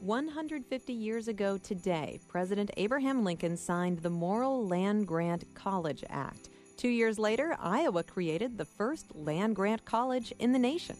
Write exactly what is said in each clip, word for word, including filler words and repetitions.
one hundred fifty years ago today, President Abraham Lincoln signed the Morrill Land Grant College Act. Two years later, Iowa created the first land grant college in the nation.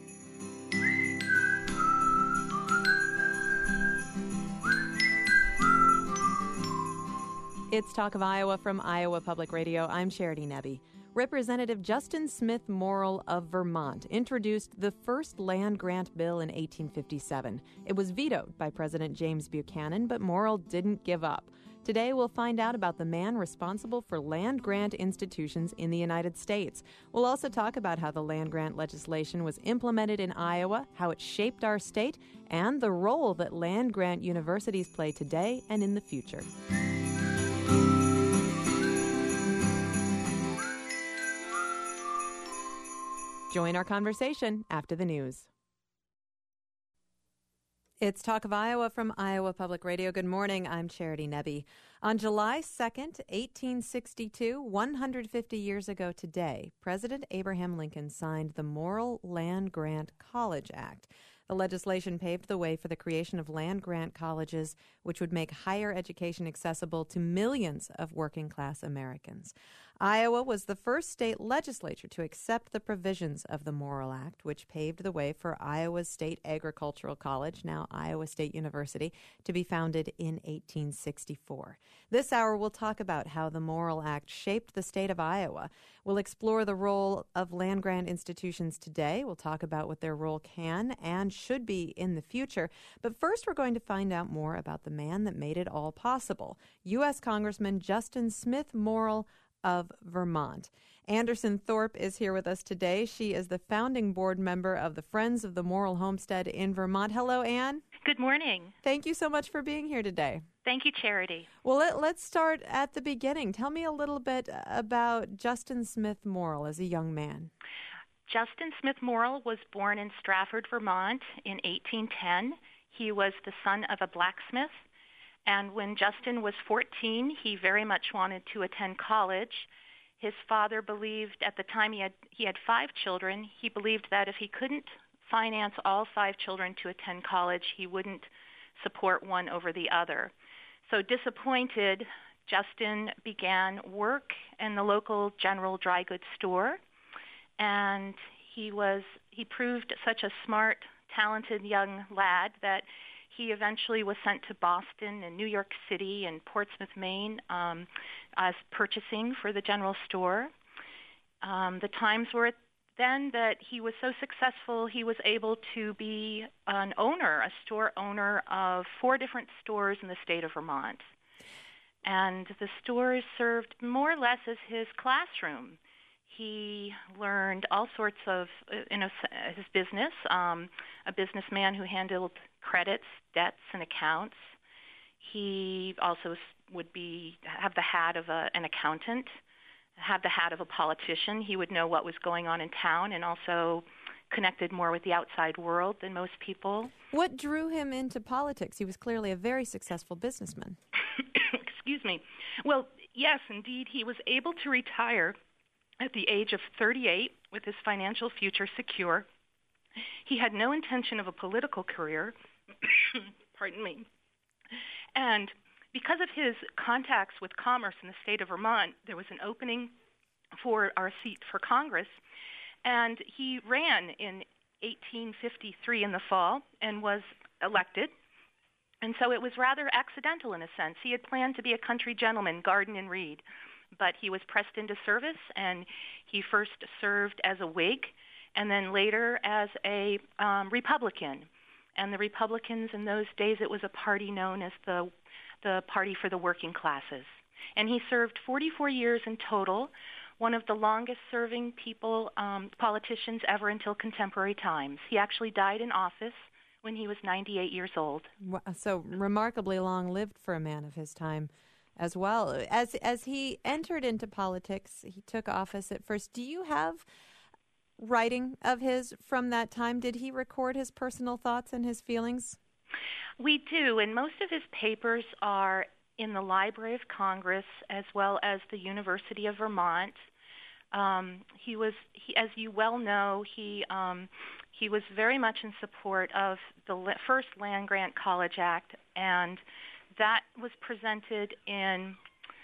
It's Talk of Iowa from Iowa Public Radio. I'm Charity Nebbe. Representative Justin Smith Morrill of Vermont introduced the first land grant bill in eighteen fifty-seven. It was vetoed by President James Buchanan, but Morrill didn't give up. Today, we'll find out about the man responsible for land grant institutions in the United States. We'll also talk about how the land grant legislation was implemented in Iowa, how it shaped our state, and the role that land grant universities play today and in the future. Join our conversation after the news. It's Talk of Iowa from Iowa Public Radio. Good morning. I'm Charity Nebbe. On July second, eighteen sixty-two, one hundred fifty years ago today, President Abraham Lincoln signed the Morrill Land Grant College Act. The legislation paved the way for the creation of land grant colleges, which would make higher education accessible to millions of working-class Americans. Iowa was the first state legislature to accept the provisions of the Morrill Act, which paved the way for Iowa State Agricultural College, now Iowa State University, to be founded in eighteen sixty-four. This hour, we'll talk about how the Morrill Act shaped the state of Iowa. We'll explore the role of land grant institutions today. We'll talk about what their role can and should be in the future. But first, we're going to find out more about the man that made it all possible, U S Congressman Justin Smith Morrill of Vermont. Anderson Thorpe is here with us today. She is the founding board member of the Friends of the Morrill Homestead in Vermont. Hello, Ann. Good morning. Thank you so much for being here today. Thank you, Charity. Well, let, let's start at the beginning. Tell me a little bit about Justin Smith Morrill as a young man. Justin Smith Morrill was born in Stratford, Vermont in eighteen ten. He was the son of a blacksmith. And when Justin was fourteen, he very much wanted to attend college. His father believed at the time he had he had five children, he believed that if he couldn't finance all five children to attend college, he wouldn't support one over the other. So disappointed, Justin began work in the local general dry goods store, and he was he proved such a smart, talented young lad that he eventually was sent to Boston and New York City and Portsmouth, Maine, um, as purchasing for the general store. Um, the times were then that he was so successful, he was able to be an owner, a store owner of four different stores in the state of Vermont. And the stores served more or less as his classroom. He learned all sorts of, in a, his business, um, a businessman who handled credits, debts, and accounts. He also would be have the hat of a, an accountant, have the hat of a politician. He would know what was going on in town and also connected more with the outside world than most people. What drew him into politics? He was clearly a very successful businessman. Excuse me. Well, yes, indeed. He was able to retire at the age of thirty-eight with his financial future secure. He had no intention of a political career. Pardon me. And because of his contacts with commerce in the state of Vermont, there was an opening for our seat for Congress, and he ran in eighteen fifty-three in the fall and was elected. And so it was rather accidental in a sense. He had planned to be a country gentleman, garden and read, but he was pressed into service, and he first served as a Whig and then later as a um, Republican. And the Republicans in those days, it was a party known as the the Party for the Working Classes. And he served forty-four years in total, one of the longest-serving people, um, politicians ever until contemporary times. He actually died in office when he was ninety-eight years old. So remarkably long-lived for a man of his time as well. As as he entered into politics, he took office at first. Do you have writing of his from that time? Did he record his personal thoughts and his feelings? We do, and most of his papers are in the Library of Congress as well as the University of Vermont. Um, he was, he, as you well know, he um, he was very much in support of the first Land-Grant College Act, and that was presented in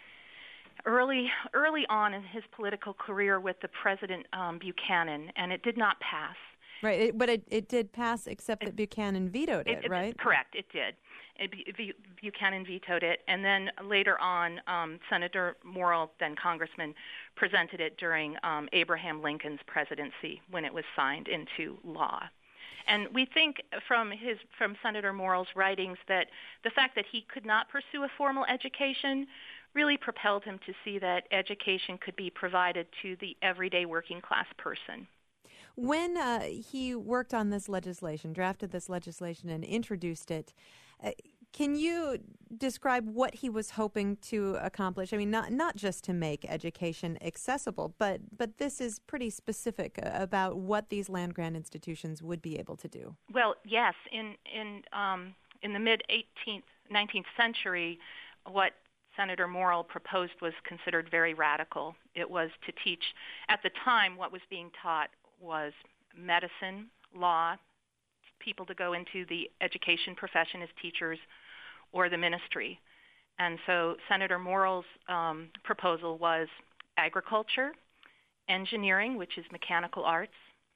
early early on in his political career with the President um, Buchanan, and it did not pass. Right, it, but it, it did pass, except that it, Buchanan vetoed it, it, right? Correct, it did. It, B- Buchanan vetoed it, and then later on, um, Senator Morrill, then Congressman, presented it during um, Abraham Lincoln's presidency when it was signed into law. And we think from his from Senator Morrill's writings that the fact that he could not pursue a formal education really propelled him to see that education could be provided to the everyday working class person. When uh, he worked on this legislation, drafted this legislation and introduced it, uh, can you describe what he was hoping to accomplish? I mean, not not just to make education accessible, but but this is pretty specific about what these land-grant institutions would be able to do. Well, yes. In in um, in the mid eighteenth, nineteenth century, what Senator Morrill proposed was considered very radical. It was to teach, at the time, what was being taught was medicine, law, people to go into the education profession as teachers, or the ministry. And so Senator Morrill's um, proposal was agriculture, engineering, which is mechanical arts,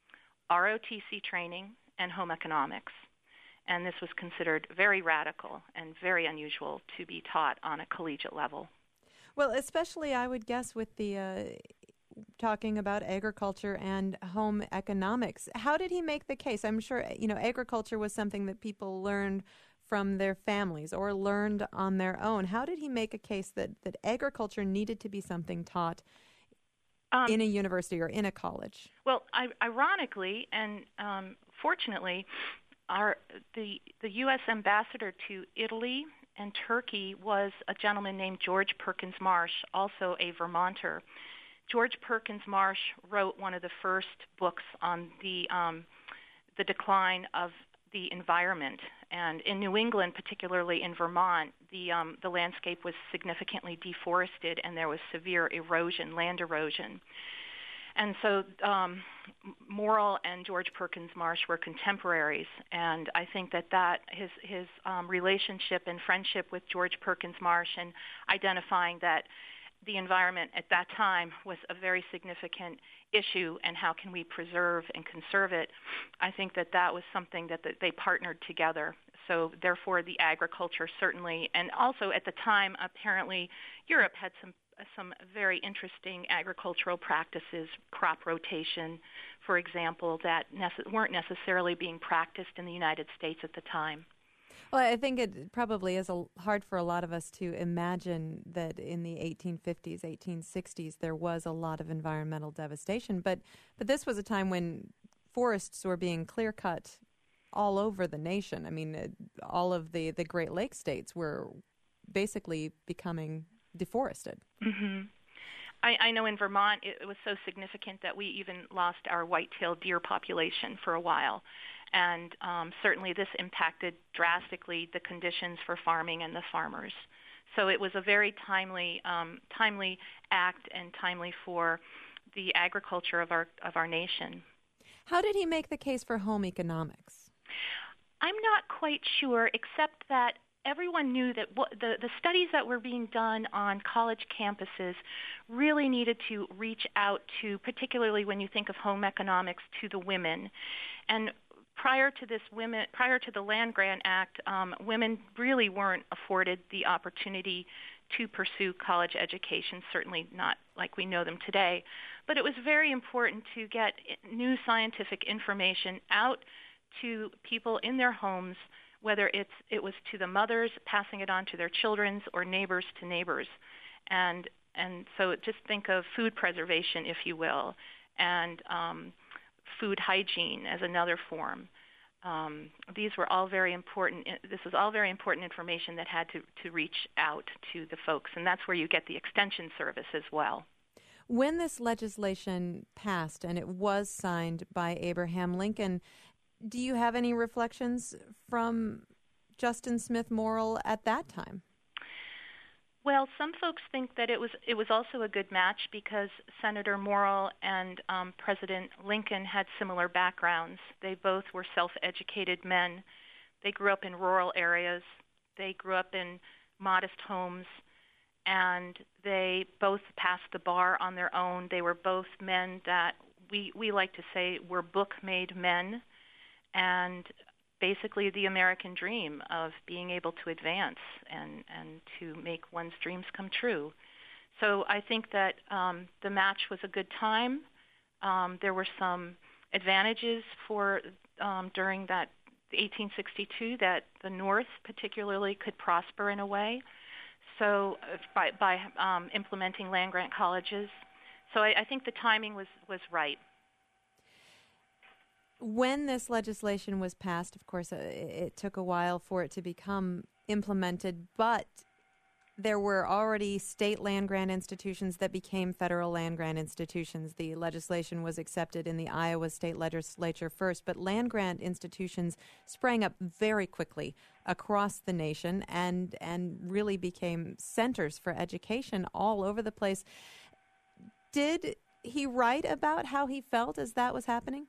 R O T C training, and home economics. And this was considered very radical and very unusual to be taught on a collegiate level. Well, especially, I would guess, with the uh, talking about agriculture and home economics. How did he make the case? I'm sure, you know, agriculture was something that people learned from their families or learned on their own. How did he make a case that, that agriculture needed to be something taught um, in a university or in a college? Well, I, ironically and um, fortunately, our the the U S ambassador to Italy and Turkey was a gentleman named George Perkins Marsh, also a Vermonter. George Perkins Marsh wrote one of the first books on the um, the decline of the environment, and in New England, particularly in Vermont, the um, the landscape was significantly deforested, and there was severe erosion, land erosion. And so um, Morrill and George Perkins Marsh were contemporaries, and I think that, that his, his um, relationship and friendship with George Perkins Marsh and identifying that the environment at that time was a very significant issue and how can we preserve and conserve it, I think that that was something that, that they partnered together. So therefore the agriculture certainly, and also at the time apparently Europe had some some very interesting agricultural practices, crop rotation, for example, that nece- weren't necessarily being practiced in the United States at the time. Well, I think it probably is a, hard for a lot of us to imagine that in the eighteen fifties, eighteen sixties, there was a lot of environmental devastation. But but this was a time when forests were being clear-cut all over the nation. I mean, uh, all of the, the Great Lakes states were basically becoming deforested. Mm-hmm. I, I know in Vermont it, it was so significant that we even lost our white-tailed deer population for a while. And um, certainly this impacted drastically the conditions for farming and the farmers. So it was a very timely, um, timely act and timely for the agriculture of our of our nation. How did he make the case for home economics? I'm not quite sure, except that everyone knew that what, the, the studies that were being done on college campuses really needed to reach out to, particularly when you think of home economics, to the women. And prior to this women, prior to the Land Grant Act, um, women really weren't afforded the opportunity to pursue college education, certainly not like we know them today. But it was very important to get new scientific information out to people in their homes, whether it's it was to the mothers passing it on to their children or neighbors to neighbors. And and so just think of food preservation, if you will, and um, food hygiene as another form. Um, these were all very important. This was all very important information that had to, to reach out to the folks, and that's where you get the extension service as well. When this legislation passed and it was signed by Abraham Lincoln, do you have any reflections from Justin Smith Morrill at that time? Well, some folks think that it was it was also a good match because Senator Morrill and um, President Lincoln had similar backgrounds. They both were self-educated men. They grew up in rural areas. They grew up in modest homes, and they both passed the bar on their own. They were both men that we we like to say were book-made men, and basically the American dream of being able to advance and, and to make one's dreams come true. So I think that um, the match was a good time. Um, there were some advantages for um, during that eighteen sixty-two that the North particularly could prosper in a way. So uh, by, by um, implementing land-grant colleges. So I, I think the timing was, was right. When this legislation was passed, of course, uh, it took a while for it to become implemented, but there were already state land-grant institutions that became federal land-grant institutions. The legislation was accepted in the Iowa state legislature first, but land-grant institutions sprang up very quickly across the nation and, and really became centers for education all over the place. Did he write about how he felt as that was happening?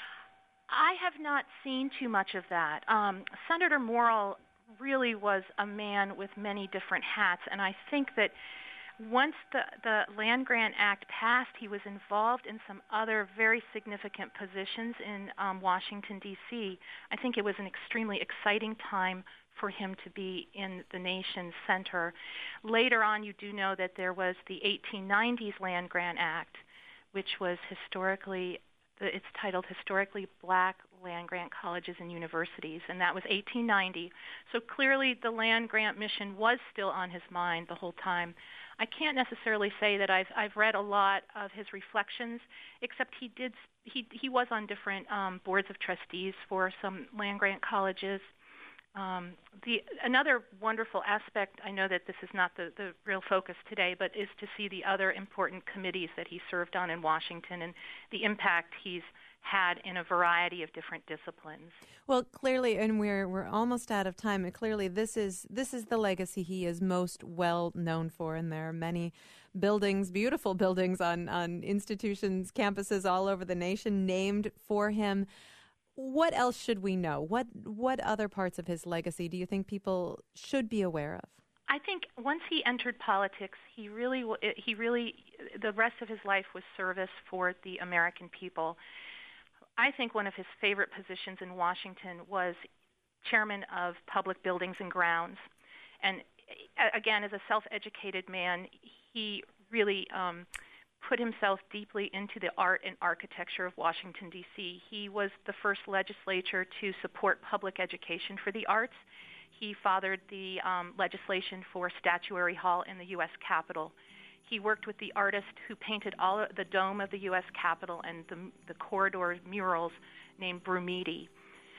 I have not seen too much of that. Um, Senator Morrill really was a man with many different hats, and I think that once the, the Land Grant Act passed, he was involved in some other very significant positions in um, Washington, D C I think it was an extremely exciting time for him to be in the nation's center. Later on, you do know that there was the eighteen nineties Land Grant Act, which was historically It's titled Historically Black Land-Grant Colleges and Universities, and that was eighteen ninety. So clearly the land-grant mission was still on his mind the whole time. I can't necessarily say that I've I've read a lot of his reflections, except he did he he was on different um, boards of trustees for some land-grant colleges. Um, the another wonderful aspect, I know that this is not the, the real focus today, but is to see the other important committees that he served on in Washington and the impact he's had in a variety of different disciplines. Well, clearly, and we're we're almost out of time. And clearly, this is this is the legacy he is most well known for, and there are many buildings, beautiful buildings on on institutions, campuses all over the nation named for him. What else should we know? What what other parts of his legacy do you think people should be aware of? I think once he entered politics, he really he really the rest of his life was service for the American people. I think one of his favorite positions in Washington was chairman of Public Buildings and Grounds. And again, as a self-educated man, he really um, put himself deeply into the art and architecture of Washington, D C He was the first legislature to support public education for the arts. He fathered the um, legislation for Statuary Hall in the U S Capitol. He worked with the artist who painted all of the dome of the U S Capitol and the, the corridor murals named Brumidi.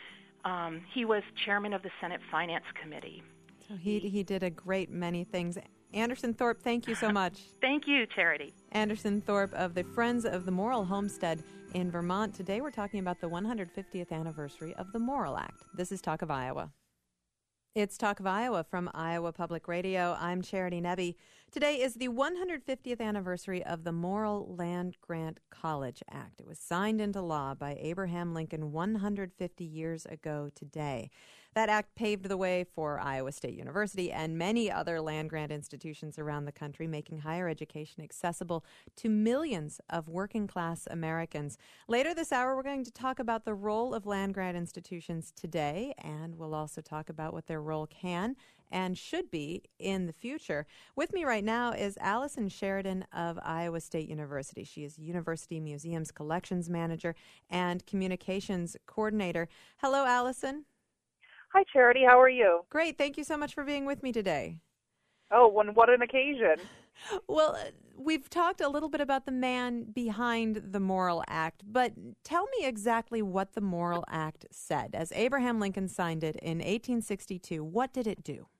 Um, he was chairman of the Senate Finance Committee. So he, he did a great many things. Anderson Thorpe, thank you so much. Thank you, Charity. Anderson Thorpe of the Friends of the Morrill Homestead in Vermont. Today we're talking about the one hundred fiftieth anniversary of the Morrill Act. This is Talk of Iowa. It's Talk of Iowa from Iowa Public Radio. I'm Charity Nebbe. Today is the one hundred fiftieth anniversary of the Morrill Land Grant College Act. It was signed into law by Abraham Lincoln one hundred fifty years ago today. That act paved the way for Iowa State University and many other land-grant institutions around the country, making higher education accessible to millions of working-class Americans. Later this hour, we're going to talk about the role of land-grant institutions today, and we'll also talk about what their role can and should be in the future. With me right now is Allison Sheridan of Iowa State University. She is University Museums Collections Manager and Communications Coordinator. Hello, Allison. Hi, Charity. How are you? Great. Thank you so much for being with me today. Oh, when, what an occasion. Well, we've talked a little bit about the man behind the Morrill Act, but tell me exactly what the Morrill Act said. As Abraham Lincoln signed it in eighteen sixty-two, what did it do?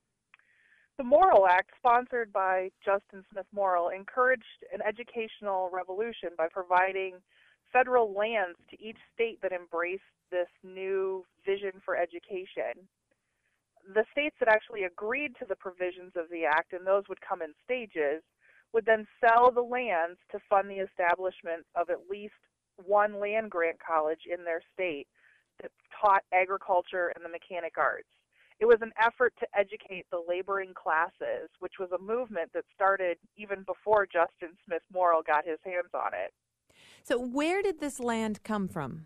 The Morrill Act, sponsored by Justin Smith Morrill, encouraged an educational revolution by providing federal lands to each state that embraced this new vision for education. the states that actually agreed to the provisions of the act, and those would come in stages, would then sell the lands to fund the establishment of at least one land-grant college in their state that taught agriculture and the mechanic arts. It was an effort to educate the laboring classes, which was a movement that started even before Justin Smith Morrill got his hands on it. So where did this land come from?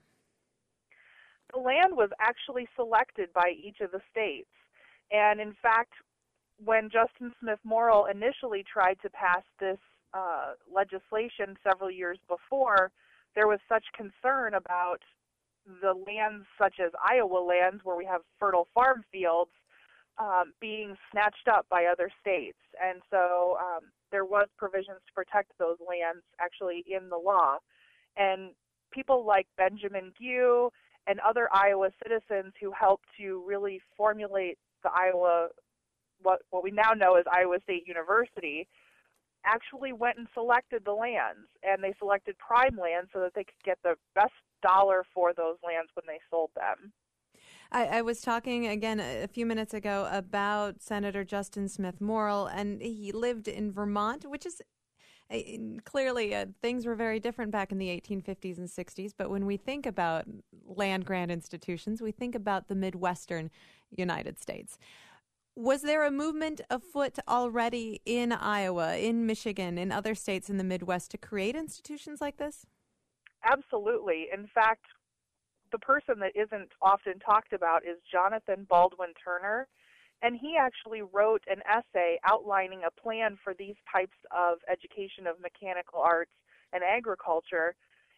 The land was actually selected by each of the states. And in fact, when Justin Smith Morrill initially tried to pass this uh, legislation several years before, there was such concern about the lands such as Iowa lands, where we have fertile farm fields, um, being snatched up by other states. And so um, there was provisions to protect those lands actually in the law. And people like Benjamin Gew and other Iowa citizens who helped to really formulate the Iowa, what, what we now know as Iowa State University, actually went and selected the lands, and they selected prime lands so that they could get the best dollar for those lands when they sold them. I, I was talking again a few minutes ago about Senator Justin Smith Morrill, and he lived in Vermont, which is uh, clearly uh, things were very different back in the eighteen fifties and sixties. But when we think about land-grant institutions, we think about the Midwestern United States. Was there a movement afoot already in Iowa, in Michigan, in other states in the Midwest to create institutions like this? Absolutely. In fact, the person that isn't often talked about is Jonathan Baldwin Turner, and he actually wrote an essay outlining a plan for these types of education of mechanical arts and agriculture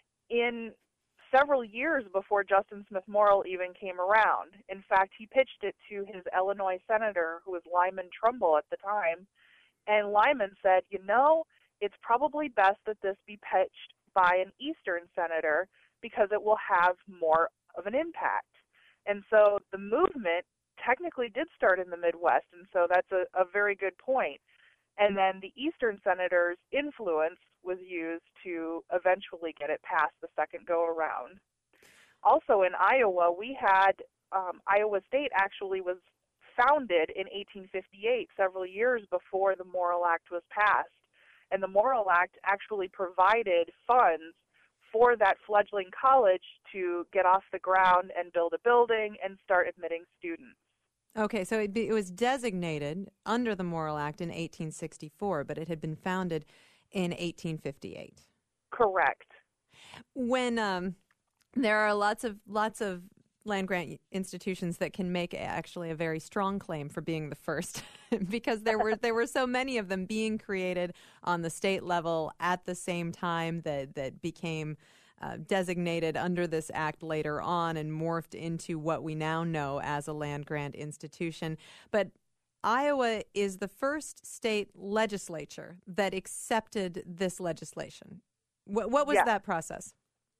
in several years before Justin Smith Morrill even came around. In fact, he pitched it to his Illinois senator, who was Lyman Trumbull at the time, and Lyman said, you know, it's probably best that this be pitched by an Eastern senator because it will have more of an impact. And so the movement technically did start in the Midwest, and so that's a, a very good point. And then the Eastern senators' influence was used to eventually get it passed the second go-around. Also in Iowa, we had, um, Iowa State actually was founded in eighteen fifty-eight, several years before the Morrill Act was passed. And the Morrill Act actually provided funds for that fledgling college to get off the ground and build a building and start admitting students. Okay, so it, be, it was designated under the Morrill Act in eighteen sixty-four, but it had been founded in eighteen fifty-eight. Correct. When um, there are lots of lots of land-grant institutions that can make actually a very strong claim for being the first, because there were there were so many of them being created on the state level at the same time that that became uh, designated under this act later on and morphed into what we now know as a land-grant institution. But Iowa is the first state legislature that accepted this legislation. What, what was yes. that process?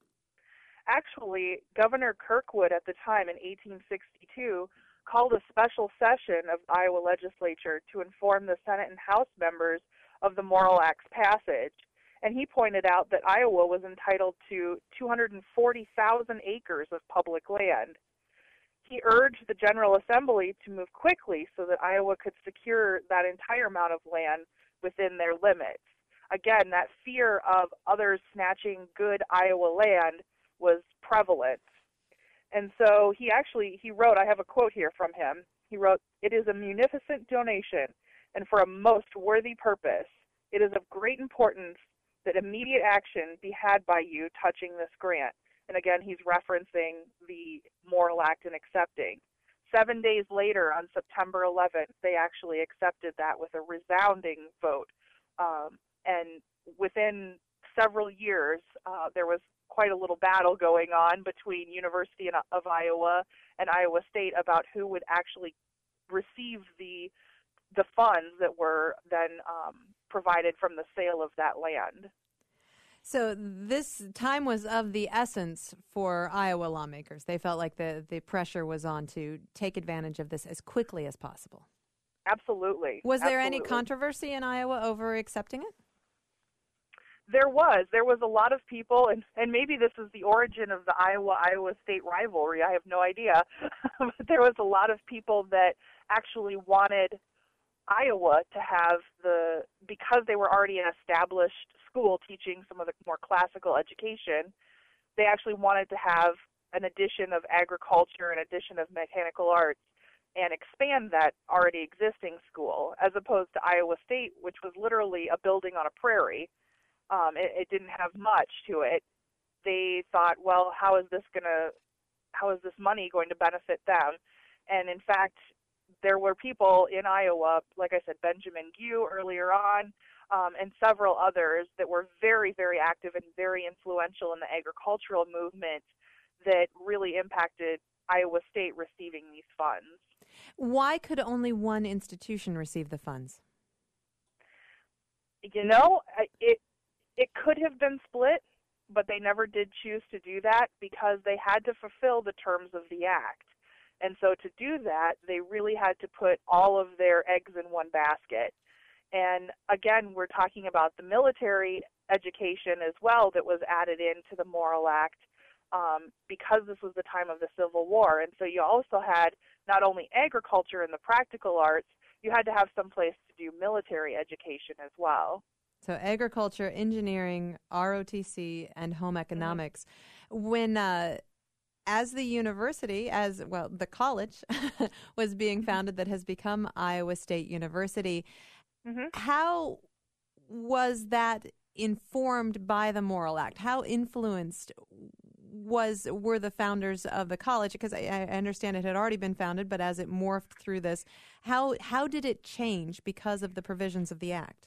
Actually, Governor Kirkwood at the time in eighteen sixty-two called a special session of the Iowa legislature to inform the Senate and House members of the Morrill Act's passage. And he pointed out that Iowa was entitled to two hundred forty thousand acres of public land. He urged the General Assembly to move quickly so that Iowa could secure that entire amount of land within their limits. Again, that fear of others snatching good Iowa land was prevalent. And so he actually, he wrote, I have a quote here from him. He wrote, "It is a munificent donation and for a most worthy purpose. It is of great importance that immediate action be had by you touching this grant." And again, he's referencing the Morrill Act and accepting. Seven days later, on September eleventh, they actually accepted that with a resounding vote. Um, and within several years, uh, there was quite a little battle going on between University of Iowa and Iowa State about who would actually receive the the funds that were then um, provided from the sale of that land. So this time was of the essence for Iowa lawmakers. They felt like the, the pressure was on to take advantage of this as quickly as possible. Absolutely. Was there Absolutely. any controversy in Iowa over accepting it? There was. There was a lot of people, and, and maybe this is the origin of the Iowa-Iowa State rivalry. I have no idea. But there was a lot of people that actually wanted Iowa to have the, because they were already an established school teaching some of the more classical education, they actually wanted to have an addition of agriculture, an addition of mechanical arts, and expand that already existing school, as opposed to Iowa State, which was literally a building on a prairie. Um, it, it didn't have much to it. They thought, well, how is this going to, how is this money going to benefit them? And in fact, there were people in Iowa, like I said, Benjamin Gue earlier on, um, and several others that were very, very active and very influential in the agricultural movement that really impacted Iowa State receiving these funds. Why could only one institution receive the funds? You know, it it could have been split, but they never did choose to do that because they had to fulfill the terms of the act. And so to do that, they really had to put all of their eggs in one basket. And again, we're talking about the military education as well that was added into the Morrill Act um, because this was the time of the Civil War. And so you also had not only agriculture and the practical arts, you had to have some place to do military education as well. So agriculture, engineering, R O T C, and home economics. Mm-hmm. When, uh, as the university, as well, the college was being founded that has become Iowa State University, mm-hmm. how was that informed by the Morrill Act? How influenced was were the founders of the college? Because I, I understand it had already been founded, but as it morphed through this, how how did it change because of the provisions of the act?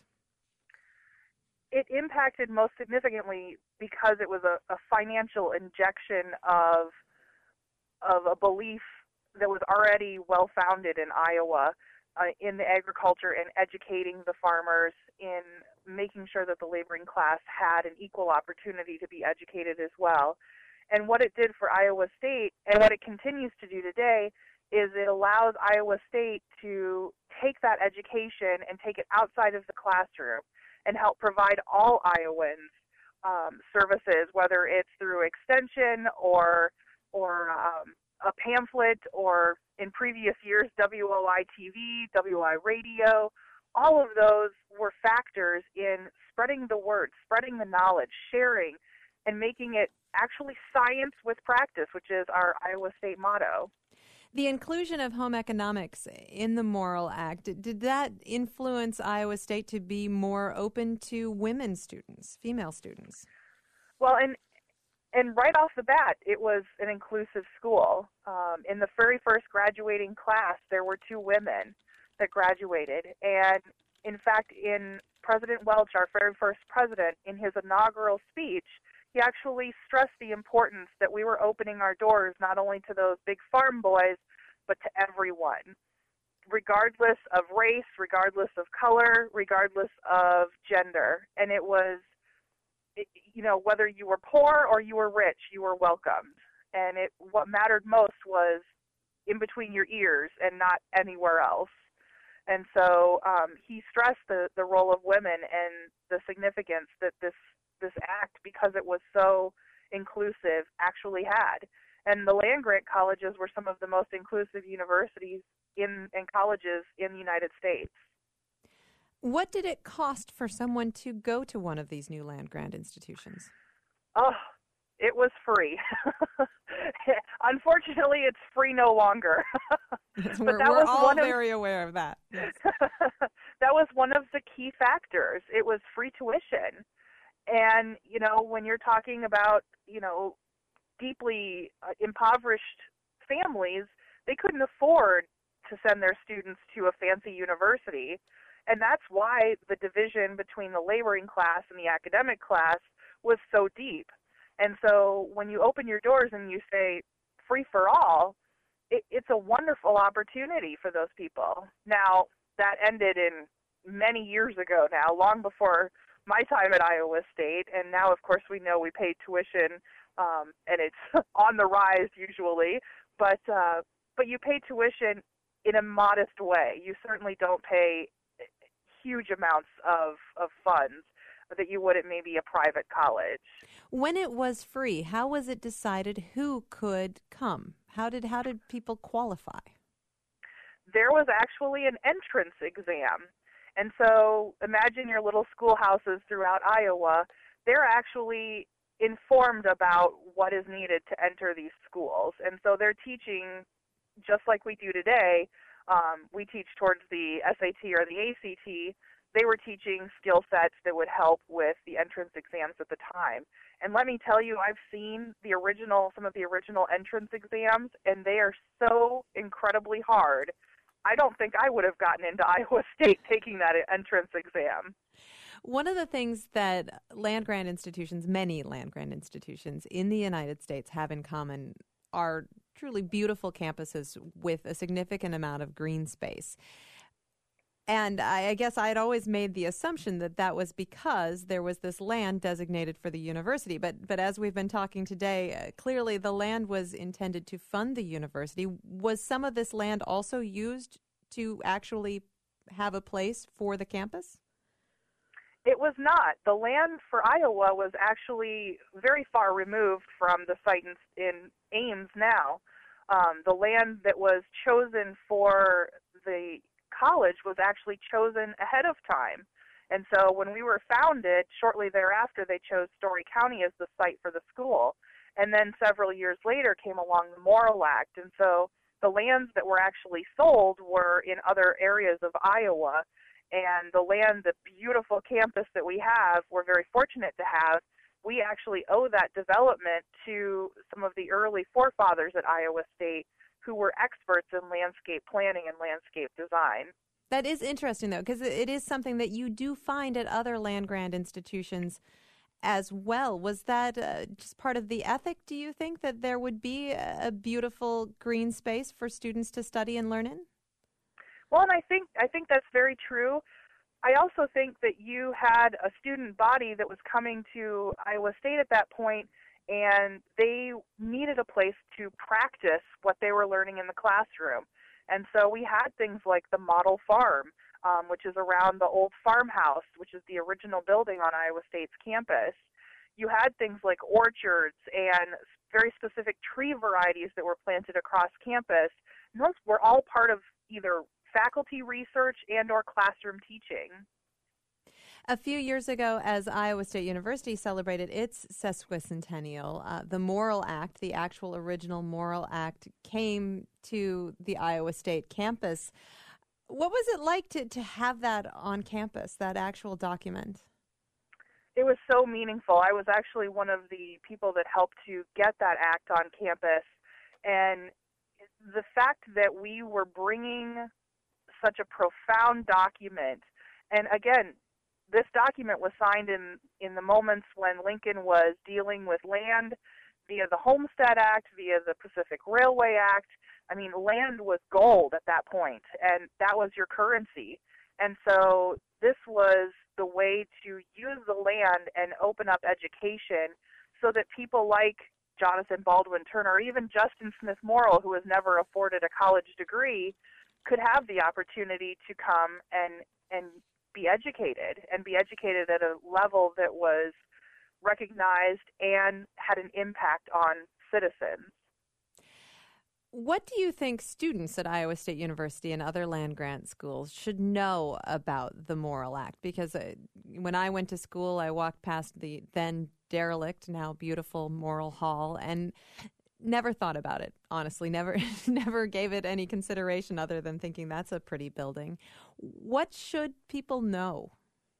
It impacted most significantly because it was a, a financial injection of of a belief that was already well-founded in Iowa uh, in the agriculture and educating the farmers, in making sure that the laboring class had an equal opportunity to be educated as well. And what it did for Iowa State, and what it continues to do today, is it allows Iowa State to take that education and take it outside of the classroom and help provide all Iowans um, services, whether it's through extension or or um, a pamphlet, or in previous years, W O I T V, W O I radio. All of those were factors in spreading the word, spreading the knowledge, sharing, and making it actually science with practice, which is our Iowa State motto. The inclusion of home economics in the Morrill Act, did that influence Iowa State to be more open to women students, female students? Well, and and right off the bat, it was an inclusive school. Um, in the very first graduating class, there were two women that graduated. And in fact, in President Welch, our very first president, in his inaugural speech, he actually stressed the importance that we were opening our doors not only to those big farm boys, but to everyone, regardless of race, regardless of color, regardless of gender. And it was, you know, whether you were poor or you were rich, you were welcomed. And it what mattered most was in between your ears and not anywhere else. And so um, he stressed the, the role of women and the significance that this this act, because it was so inclusive, actually had. And the land-grant colleges were some of the most inclusive universities in and colleges in the United States. What did it cost for someone to go to one of these new land-grant institutions? Oh, it was free. Unfortunately, it's free no longer. Yes, we're that we're was all one very of, aware of that. Yes. That was one of the key factors. It was free tuition. And, you know, when you're talking about, you know, deeply uh, impoverished families, they couldn't afford to send their students to a fancy university. And that's why the division between the laboring class and the academic class was so deep. And so when you open your doors and you say free for all, it, it's a wonderful opportunity for those people. Now, that ended in many years ago now, long before my time at Iowa State, and now, of course, we know we pay tuition, um, and it's on the rise usually, but uh, but you pay tuition in a modest way. You certainly don't pay huge amounts of, of funds. that you would at maybe a private college. When it was free, how was it decided who could come? How did how did people qualify? There was actually an entrance exam. And so imagine your little schoolhouses throughout Iowa. They're actually informed about what is needed to enter these schools. And so they're teaching, just like we do today, um, we teach towards the S A T or the A C T. They were teaching skill sets that would help with the entrance exams at the time. And let me tell you, I've seen the original, some of the original entrance exams, and they are so incredibly hard. I don't think I would have gotten into Iowa State taking that entrance exam. One of the things that land-grant institutions, many land-grant institutions in the United States have in common are truly beautiful campuses with a significant amount of green space. And I, I guess I had always made the assumption that that was because there was this land designated for the university. But but as we've been talking today, uh, clearly the land was intended to fund the university. Was some of this land also used to actually have a place for the campus? It was not. The land for Iowa was actually very far removed from the site in, in Ames now. Um, the land that was chosen for the college was actually chosen ahead of time. And so when we were founded, shortly thereafter, they chose Story County as the site for the school. And then several years later came along the Morrill Act. And so the lands that were actually sold were in other areas of Iowa. And the land, the beautiful campus that we have, we're very fortunate to have, we actually owe that development to some of the early forefathers at Iowa State who were experts in landscape planning and landscape design. That is interesting, though, because it is something that you do find at other land-grant institutions as well. Was that uh, just part of the ethic, do you think, that there would be a beautiful green space for students to study and learn in? Well, and I think I think that's very true. I also think that you had a student body that was coming to Iowa State at that point, and they needed a place to practice what they were learning in the classroom. And so we had things like the model farm, um, which is around the old farmhouse, which is the original building on Iowa State's campus. You had things like orchards and very specific tree varieties that were planted across campus. And those were all part of either faculty research and or classroom teaching. A few years ago, as Iowa State University celebrated its sesquicentennial, uh, the Morrill Act, the actual original Morrill Act, came to the Iowa State campus. What was it like to, to have that on campus, that actual document? It was so meaningful. I was actually one of the people that helped to get that act on campus. And the fact that we were bringing such a profound document, and again, this document was signed in, in the moments when Lincoln was dealing with land via the Homestead Act, via the Pacific Railway Act. I mean, land was gold at that point, and that was your currency. And so this was the way to use the land and open up education so that people like Jonathan Baldwin Turner, or even Justin Smith Morrill, who was never afforded a college degree, could have the opportunity to come and and be educated, and be educated at a level that was recognized and had an impact on citizens. What do you think students at Iowa State University and other land-grant schools should know about the Morrill Act? Because uh, when I went to school, I walked past the then derelict, now beautiful Morrill Hall, and never thought about it, honestly. Never never gave it any consideration other than thinking that's a pretty building. What should people know?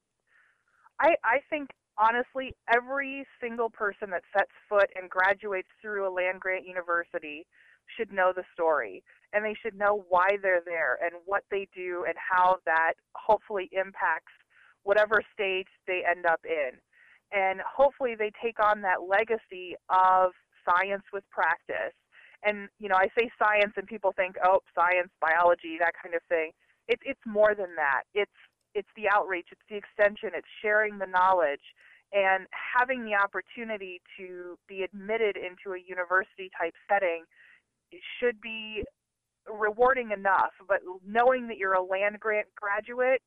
I, I think, honestly, every single person that sets foot and graduates through a land-grant university should know the story, and they should know why they're there and what they do and how that hopefully impacts whatever stage they end up in. And hopefully they take on that legacy of science with practice. And, you know, I say science and people think, oh, science, biology, that kind of thing. It, it's more than that. It's it's the outreach, it's the extension, it's sharing the knowledge, and having the opportunity to be admitted into a university-type setting should be rewarding enough. But knowing that you're a land-grant graduate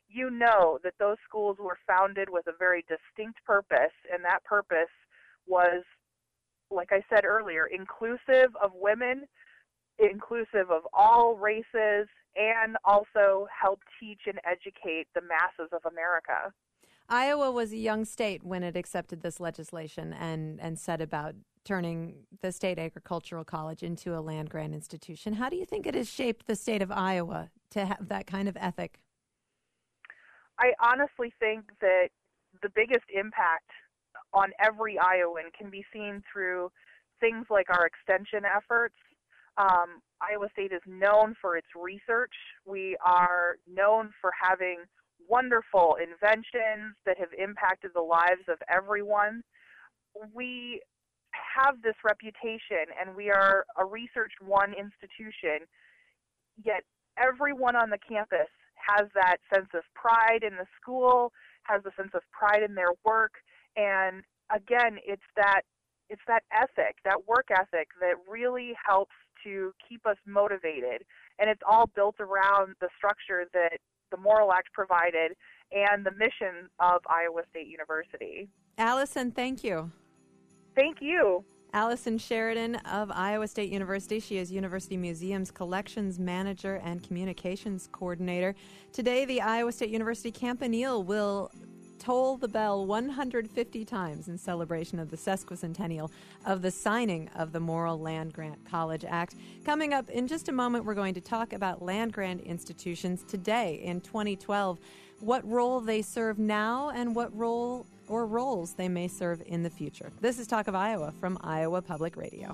you know that those schools were founded with a very distinct purpose, and that purpose was, like I said earlier, inclusive of women, inclusive of all races, and also help teach and educate the masses of America. Iowa was a young state when it accepted this legislation and, and set about turning the State Agricultural College into a land-grant institution. How do you think it has shaped the state of Iowa to have that kind of ethic? I honestly think that the biggest impact on every Iowan can be seen through things like our extension efforts. Um, Iowa State is known for its research. We are known for having wonderful inventions that have impacted the lives of everyone. We have this reputation, and we are a Research One institution, yet everyone on the campus has that sense of pride in the school, has a sense of pride in their work, and again, it's that it's that ethic, that work ethic that really helps to keep us motivated, and it's all built around the structure that the Morrill Act provided and the mission of Iowa State University. Allison, thank you. Thank you. Allison Sheridan of Iowa State University. She is University Museum's Collections Manager and Communications Coordinator. Today, the Iowa State University Campanile will toll the bell one hundred fifty times in celebration of the sesquicentennial of the signing of the Morrill Land Grant College Act. Coming up in just a moment, we're going to talk about land grant institutions today in twenty twelve, what role they serve now and what role or roles they may serve in the future. This is Talk of Iowa from Iowa Public Radio.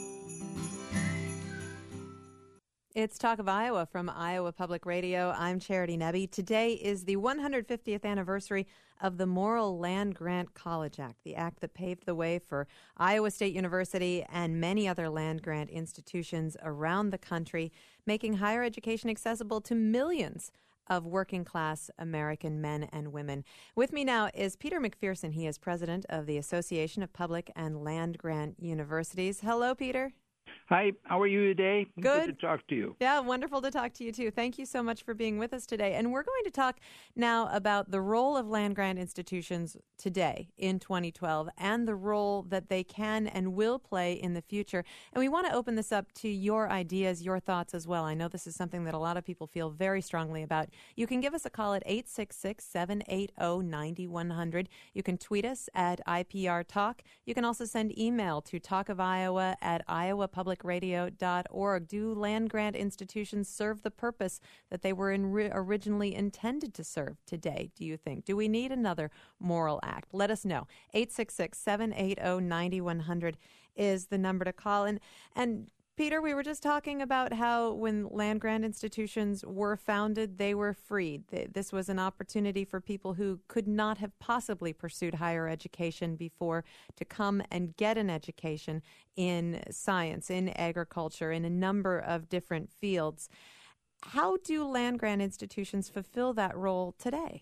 It's Talk of Iowa from Iowa Public Radio. I'm Charity Nebbe. Today is the one hundred fiftieth anniversary of the Morrill Land Grant College Act, the act that paved the way for Iowa State University and many other land grant institutions around the country, making higher education accessible to millions of working-class American men and women. With me now is Peter McPherson. He is president of the Association of Public and Land Grant Universities. Hello, Peter. Hi, how are you today? Good. Good to talk to you. Yeah, wonderful to talk to you, too. Thank you so much for being with us today. And we're going to talk now about the role of land grant institutions today in twenty twelve and the role that they can and will play in the future. And we want to open this up to your ideas, your thoughts as well. I know this is something that a lot of people feel very strongly about. You can give us a call at eight six six, seven eight zero, nine one zero zero. You can tweet us at I P R Talk. You can also send email to talkofiowa at iowa public radio dot org. Do land grant institutions serve the purpose that they were in re- originally intended to serve today, do you think? Do we need another Morrill Act? Let us know. eight six six, seven eight zero, nine one zero zero is the number to call. And, and Peter, we were just talking about how when land grant institutions were founded, they were freed. This was an opportunity for people who could not have possibly pursued higher education before to come and get an education in science, in agriculture, in a number of different fields. How do land grant institutions fulfill that role today?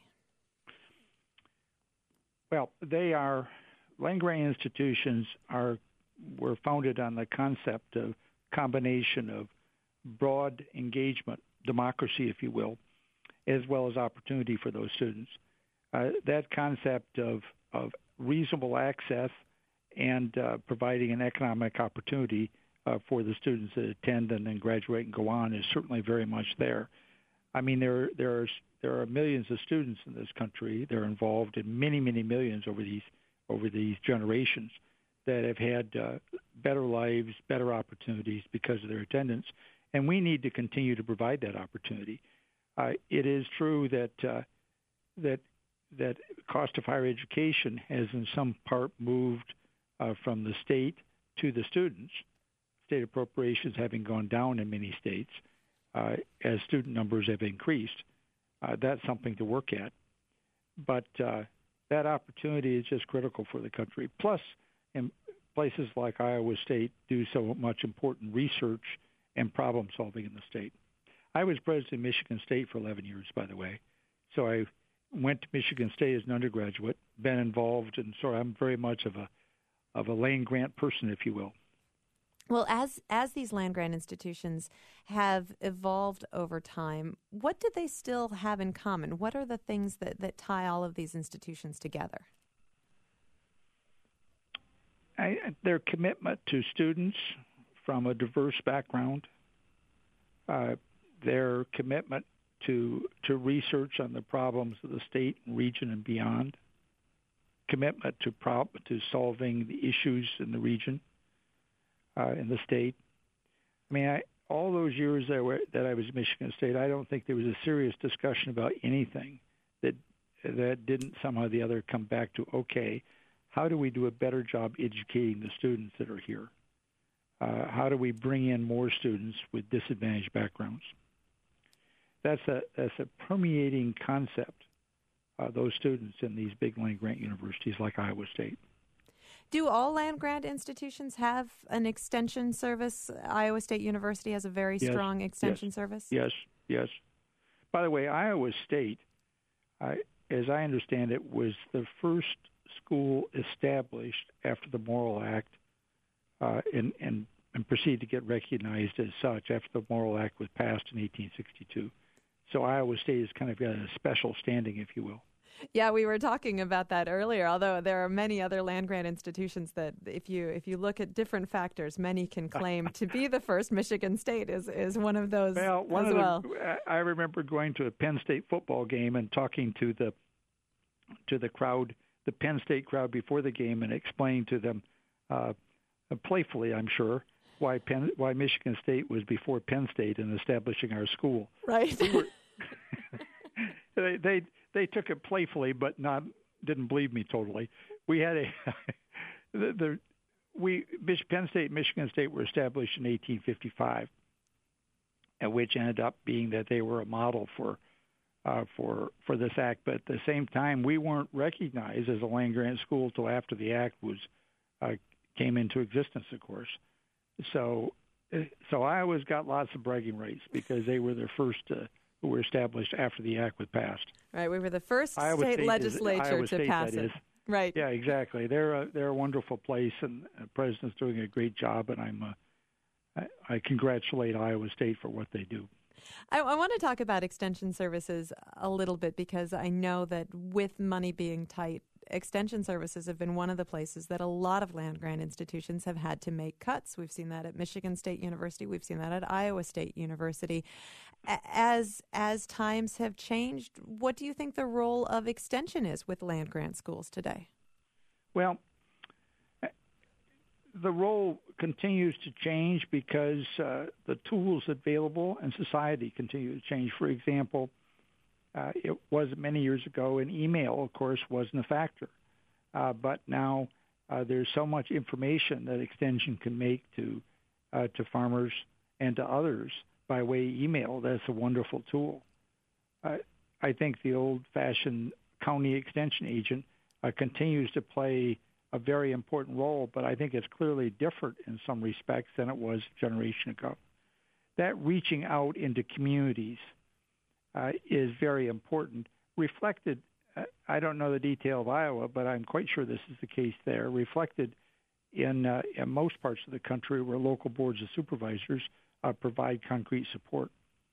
Well, they are, land grant institutions are, were founded on the concept of combination of broad engagement, democracy, if you will, as well as opportunity for those students. Uh, that concept of, of reasonable access and uh, providing an economic opportunity uh, for the students that attend and then graduate and go on is certainly very much there. I mean, there there are there are millions of students in this country. They're involved in many, many millions over these over these generations that have had uh, better lives, better opportunities because of their attendance, and we need to continue to provide that opportunity. Uh, it is true that uh, that that cost of higher education has in some part moved uh, from the state to the students, state appropriations having gone down in many states uh, as student numbers have increased. Uh, that's something to work at. But uh, that opportunity is just critical for the country. Plus, in places like Iowa State do so much important research and problem solving in the state. I was president of Michigan State for eleven years, by the way. So I went to Michigan State as an undergraduate, been involved, and so I'm very much of a of a land grant person, if you will. Well, as as these land-grant institutions have evolved over time, what do they still have in common? What are the things that, that tie all of these institutions together? I, their commitment to students from a diverse background, uh, their commitment to to research on the problems of the state and region and beyond, commitment to prob- to solving the issues in the region, uh, in the state. I mean, I, all those years that, were, that I was at Michigan State, I don't think there was a serious discussion about anything that that didn't somehow or the other come back to, okay, how do we do a better job educating the students that are here? Uh, how do we bring in more students with disadvantaged backgrounds? That's a that's a permeating concept. Uh, those students in these big land-grant universities like Iowa State. Do all land-grant institutions have an extension service? Iowa State University has a very yes, strong extension yes, service? Yes, yes. By the way, Iowa State, uh, as I understand it, was the first school established after the Morrill Act uh, and, and, and proceeded to get recognized as such after the Morrill Act was passed in eighteen sixty-two. So Iowa State has kind of got a special standing, if you will. Yeah, we were talking about that earlier, although there are many other land-grant institutions that if you if you look at different factors, many can claim to be the first. Michigan State is, is one of those well, one as of well. The, I remember going to a Penn State football game and talking to the to the crowd, the Penn State crowd before the game, and explaining to them, uh, playfully, I'm sure, why Penn, why Michigan State was before Penn State in establishing our school. Right. We were, they, they they took it playfully, but not didn't believe me totally. We had a the, the we Penn State and Michigan State were established in eighteen fifty-five, and which ended up being that they were a model for uh, for for this act. But at the same time, we weren't recognized as a land-grant school till after the act was uh, came into existence, of course. So so Iowa's got lots of bragging rights because they were the first uh, who were established after the act was passed. Right, we were the first Iowa state State legislature is, Iowa to State, pass that it. Is. Right. Yeah, exactly. They're a, they're a wonderful place, and the president's doing a great job, and I'm uh, I, I congratulate Iowa State for what they do. I, I want to talk about extension services a little bit because I know that with money being tight, extension services have been one of the places that a lot of land-grant institutions have had to make cuts. We've seen that at Michigan State University. We've seen that at Iowa State University. As as times have changed, what do you think the role of extension is with land-grant schools today? Well, the role continues to change because uh, the tools available in society continue to change. For example, Uh, it was many years ago, and email, of course, wasn't a factor. Uh, but now uh, there's so much information that extension can make to uh, to farmers and to others by way of email. That's a wonderful tool. Uh, I think the old-fashioned county extension agent uh, continues to play a very important role, but I think it's clearly different in some respects than it was a generation ago. That reaching out into communities Uh, is very important. Reflected, uh, I don't know the detail of Iowa, but I'm quite sure this is the case there. Reflected in, uh, in most parts of the country where local boards of supervisors uh, provide concrete support.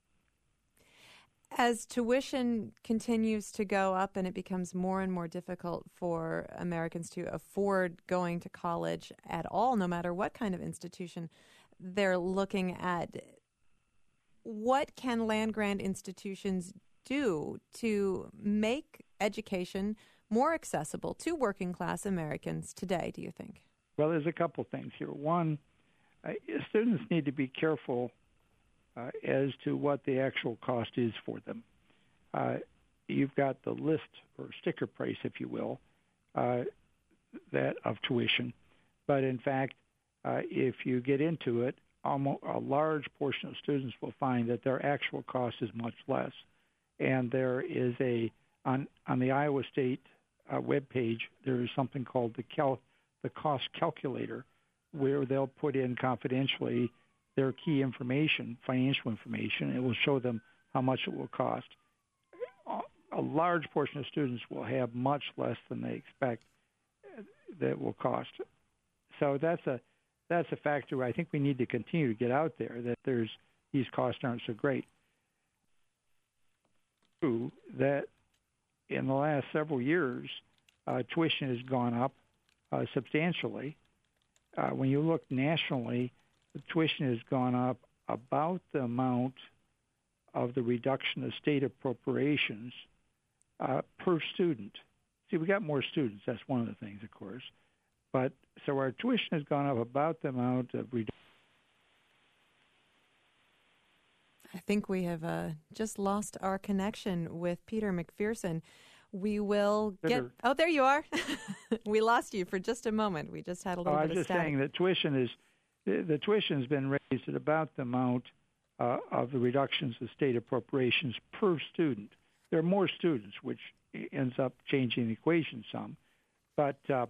As tuition continues to go up and it becomes more and more difficult for Americans to afford going to college at all, no matter what kind of institution they're looking at, what can land-grant institutions do to make education more accessible to working-class Americans today, do you think? Well, there's a couple things here. One, uh, students need to be careful uh, as to what the actual cost is for them. Uh, you've got the list or sticker price, if you will, uh, that of tuition. But in fact, uh, if you get into it, almost a large portion of students will find that their actual cost is much less. And there is a, on, on the Iowa State uh, webpage, there is something called the cal, the cost calculator, where they'll put in confidentially their key information, financial information. It will show them how much it will cost. A large portion of students will have much less than they expect that it will cost. So that's a that's a factor I think we need to continue to get out there, that there's these costs aren't so great. True that in the last several years, uh, tuition has gone up uh, substantially. Uh, when you look nationally, the tuition has gone up about the amount of the reduction of state appropriations uh, per student. See, we got more students. That's one of the things, of course. But so our tuition has gone up about the amount of reduction. I think we have uh, just lost our connection with Peter McPherson. We will get... Oh, there you are. We lost you for just a moment. We just had a little oh, bit of static. I was just saying that tuition is... The, the tuition has been raised at about the amount uh, of the reductions of state appropriations per student. There are more students, which ends up changing the equation some. But uh,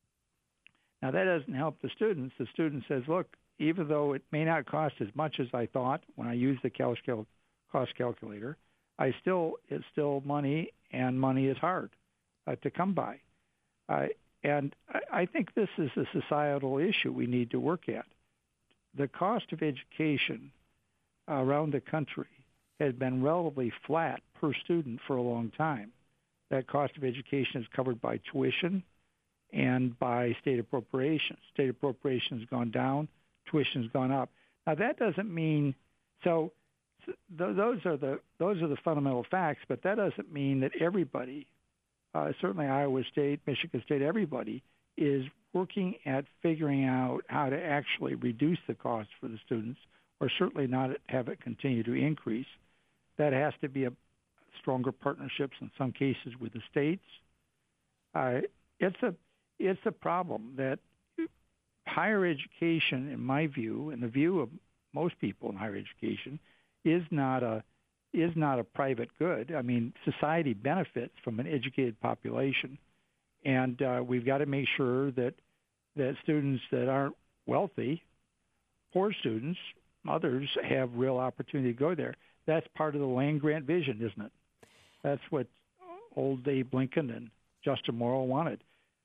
now that doesn't help the students. The student says, look, even though it may not cost as much as I thought when I used the cost calculator, I still it's still money, and money is hard uh, to come by. Uh, and I, I think this is a societal issue we need to work at. The cost of education around the country has been relatively flat per student for a long time. That cost of education is covered by tuition and by state appropriations. State appropriations has gone down, tuition has gone up. Now that doesn't mean so. Th- those are the those are the fundamental facts, but that doesn't mean that everybody, uh, certainly Iowa State, Michigan State, everybody is working at figuring out how to actually reduce the cost for the students, or certainly not have it continue to increase. That has to be a stronger partnerships in some cases with the states. Uh, it's a it's a problem that higher education, in my view, and the view of most people in higher education, is not a is not a private good. I mean, society benefits from an educated population, and uh, we've got to make sure that that students that aren't wealthy, poor students, others have real opportunity to go there. That's part of the land grant vision, isn't it? That's what old Abe Lincoln and Justin Morrill wanted.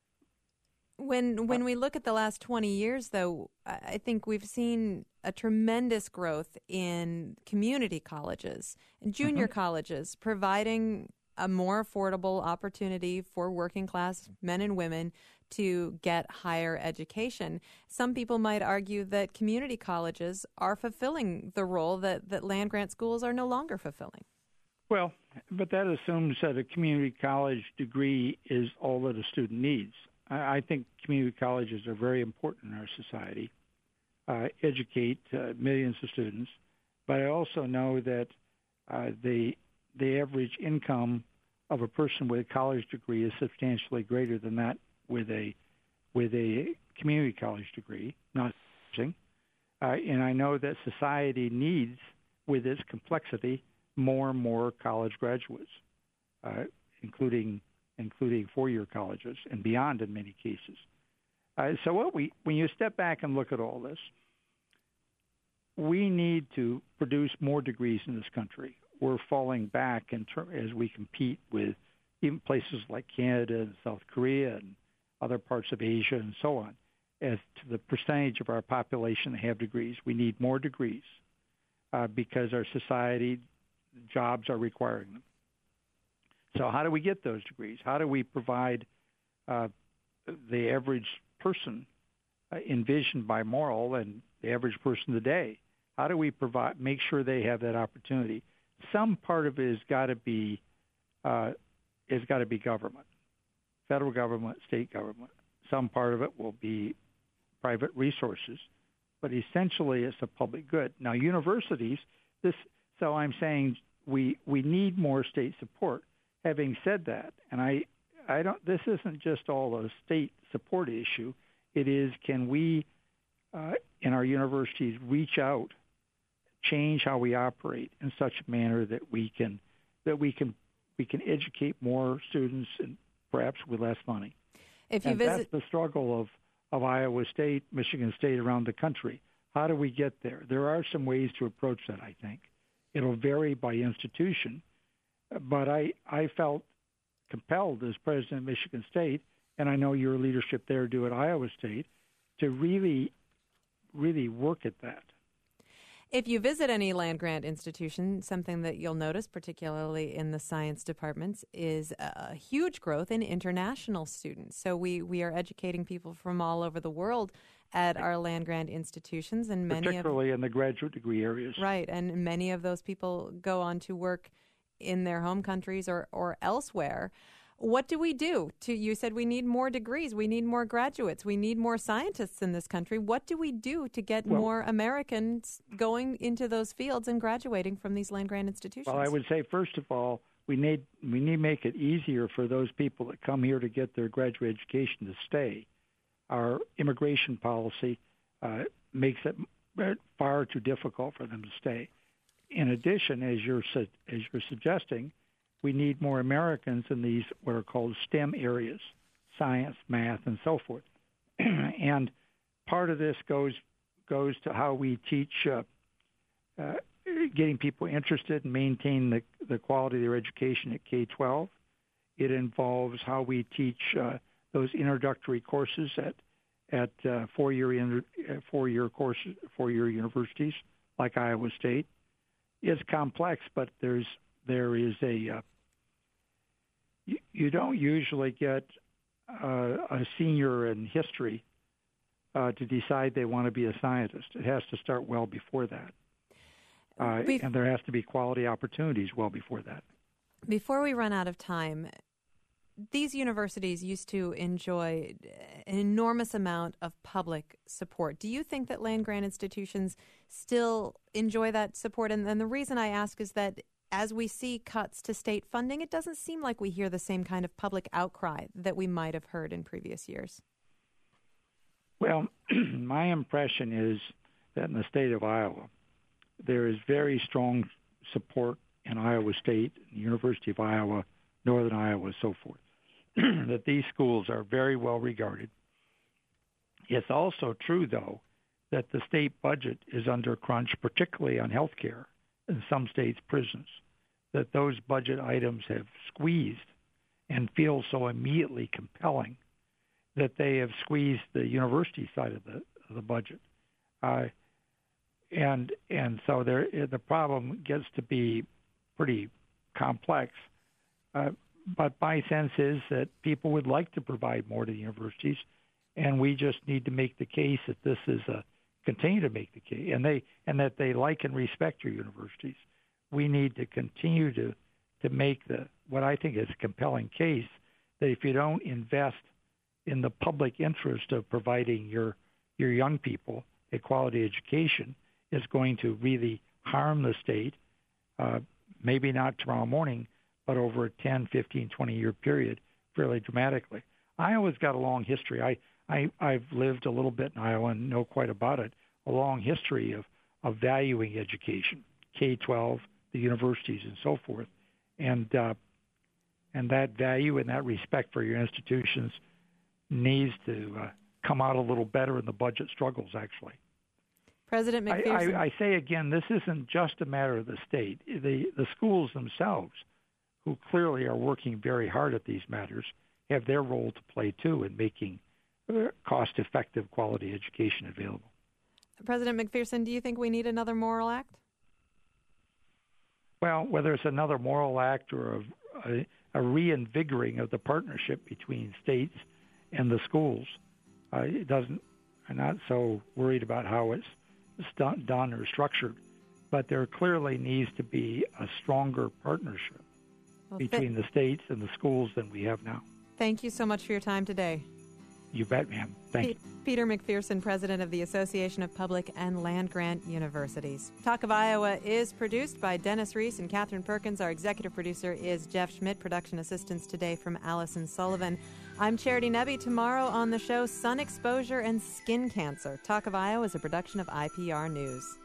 When when we look at the last twenty years, though, I think we've seen a tremendous growth in community colleges and junior mm-hmm. colleges, providing a more affordable opportunity for working class men and women to get higher education. Some people might argue that community colleges are fulfilling the role that, that land-grant schools are no longer fulfilling. Well, but that assumes that a community college degree is all that a student needs. I, I think community colleges are very important in our society, uh, educate uh, millions of students, but I also know that uh, the the average income of a person with a college degree is substantially greater than that with a with a community college degree, not uh, and I know that society needs, with its complexity, more and more college graduates, uh, including including four-year colleges and beyond in many cases. Uh, so what we when you step back and look at all this, we need to produce more degrees in this country. We're falling back in ter- as we compete with even places like Canada and South Korea and other parts of Asia and so on, as to the percentage of our population that have degrees. We need more degrees uh, because our society, jobs are requiring them. So how do we get those degrees? How do we provide uh, the average person uh, envisioned by Morrill and the average person today? How do we provide make sure they have that opportunity? Some part of it has got to be uh, has got to be government, federal government, state government. Some part of it will be private resources, but essentially it's a public good. Now, universities, this. So I'm saying we we need more state support. Having said that, and I I don't. This isn't just all a state support issue. It is, can we uh, in our universities reach out, change how we operate in such a manner that we can that we can we can educate more students and perhaps with less money. If you and visit, that's the struggle of, of Iowa State, Michigan State, around the country. How do we get there? There are some ways to approach that, I think. It'll vary by institution, but I I felt compelled as president of Michigan State, and I know your leadership there do at Iowa State, to really really work at that. If you visit any land-grant institution, something that you'll notice, particularly in the science departments, is a huge growth in international students. So we, we are educating people from all over the world at our land-grant institutions, and many particularly of, in the graduate degree areas. Right, and many of those people go on to work in their home countries or, or elsewhere. What do we do? To you said we need more degrees, we need more graduates, we need more scientists in this country. What do we do to get well, more Americans going into those fields and graduating from these land-grant institutions? Well, I would say, first of all, we need we need to make it easier for those people that come here to get their graduate education to stay. Our immigration policy uh, makes it far too difficult for them to stay. In addition, as you're su- as you're suggesting, we need more Americans in these what are called STEM areas, science, math, and so forth. And part of this goes goes to how we teach, uh, uh, getting people interested and maintain the, the quality of their education at K twelve. It involves how we teach uh, those introductory courses at at uh, four-year inter- four-year courses, four-year universities like Iowa State. It's complex, but there's there is a uh, you, you don't usually get uh, a senior in history uh, to decide they want to be a scientist. It has to start well before that, uh, Bef- and there has to be quality opportunities well before that. Before we run out of time, these universities used to enjoy an enormous amount of public support. Do you think that land-grant institutions still enjoy that support? And, and the reason I ask is that as we see cuts to state funding, it doesn't seem like we hear the same kind of public outcry that we might have heard in previous years. Well, my impression is that in the state of Iowa, there is very strong support in Iowa State, the University of Iowa, Northern Iowa, and so forth, that these schools are very well regarded. It's also true, though, that the state budget is under crunch, particularly on health care in some states' prisons, that those budget items have squeezed and feel so immediately compelling that they have squeezed the university side of the, of the budget. Uh, and and so there, the problem gets to be pretty complex. Uh, but my sense is that people would like to provide more to the universities, and we just need to make the case that this is a continue to make the case, and they and that they like and respect your universities. We need to continue to to make the what I think is a compelling case that if you don't invest in the public interest of providing your your young people a quality education, is going to really harm the state. Uh, maybe not tomorrow morning, but over a ten, fifteen, twenty-year period, fairly dramatically. Iowa's got a long history. I, I, I've lived a little bit in Iowa and know quite about it, a long history of, of valuing education, K twelve, the universities, and so forth. And, uh, and that value and that respect for your institutions needs to uh, come out a little better in the budget struggles, actually. President McPherson. I, I, I say again, this isn't just a matter of the state. The, the schools themselves, who clearly are working very hard at these matters, have their role to play, too, in making cost-effective quality education available. President McPherson, do you think we need another moral act? Well, whether it's another moral act or a, a, a reinvigorating of the partnership between states and the schools, uh, it doesn't. I'm not so worried about how it's done, done or structured, but there clearly needs to be a stronger partnership well, between th- the states and the schools than we have now. Thank you so much for your time today. You bet, ma'am. Thank P- you. Peter McPherson, president of the Association of Public and Land-Grant Universities. Talk of Iowa is produced by Dennis Reese and Catherine Perkins. Our executive producer is Jeff Schmidt. Production assistance today from Allison Sullivan. I'm Charity Nebbe. Tomorrow on the show, sun exposure and skin cancer. Talk of Iowa is a production of I P R News.